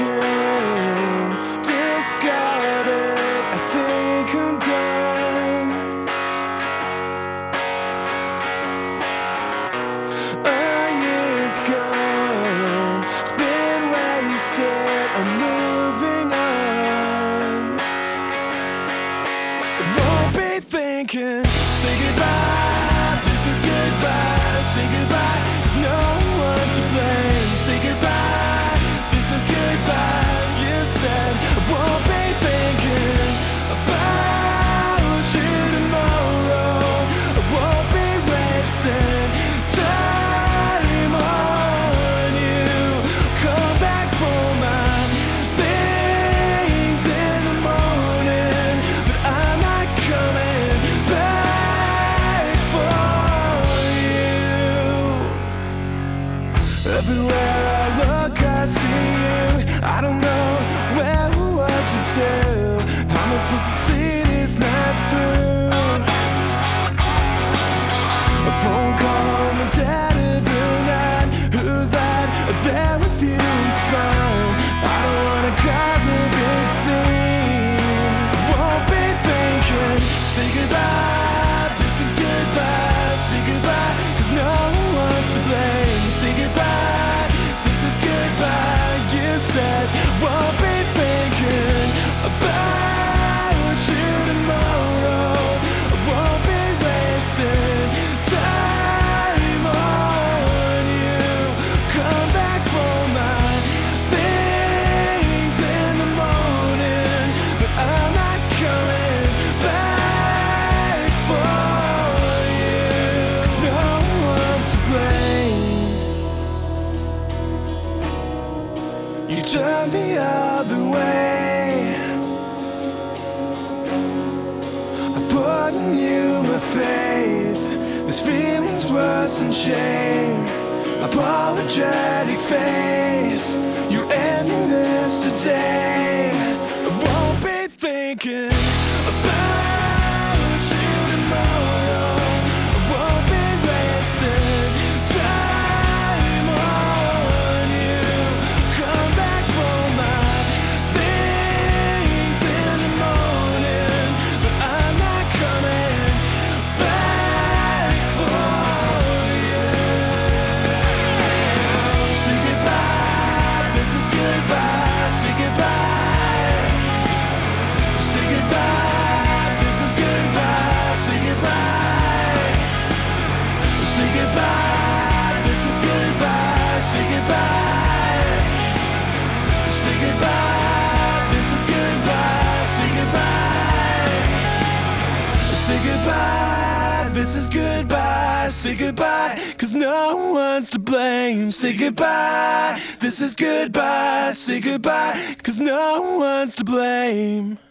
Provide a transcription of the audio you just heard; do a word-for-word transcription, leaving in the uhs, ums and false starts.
thinking, discarded, I think I'm done. A year's gone, it's been wasted, I'm moving on. I won't be thinking, say goodbye, this is goodbye, say goodbye, 'cause no one's to blame. Say goodbye, this is goodbye, you said. I won't be thinking about you tomorrow. I won't be wasting time on you. Come back for my things in the morning, but I'm not coming back for you. Everywhere I look, I see you. I don't know where or what to do. How am I supposed to see this night through? A phone call on the dead of the night. Who's that there with you on the phone? I don't wanna cause a big scene. Won't be thinking, say goodbye, this is goodbye, say goodbye, 'cause no one's to blame. Say goodbye, this is goodbye, you said. Won't be thinking about you tomorrow. I won't be wasting time on you. Come back for my things in the morning, but I'm not coming back for you, 'cause no one's to blame. You turn the other way. I put in you my faith. This feeling's worse than shame. Apologetic face. You're ending this today. I won't be thinking about you tomorrow. I won't be wasting time on you. Come back for my things in the morning, but I'm not coming back for you. Say goodbye, this is goodbye, say goodbye. Say goodbye, this is goodbye, say goodbye. Say goodbye, this is goodbye, say goodbye. Say goodbye, this is goodbye, say goodbye. Say goodbye, this is goodbye, say goodbye, 'cause no one's to blame. Say goodbye, this is goodbye, say goodbye, 'cause no one's to blame.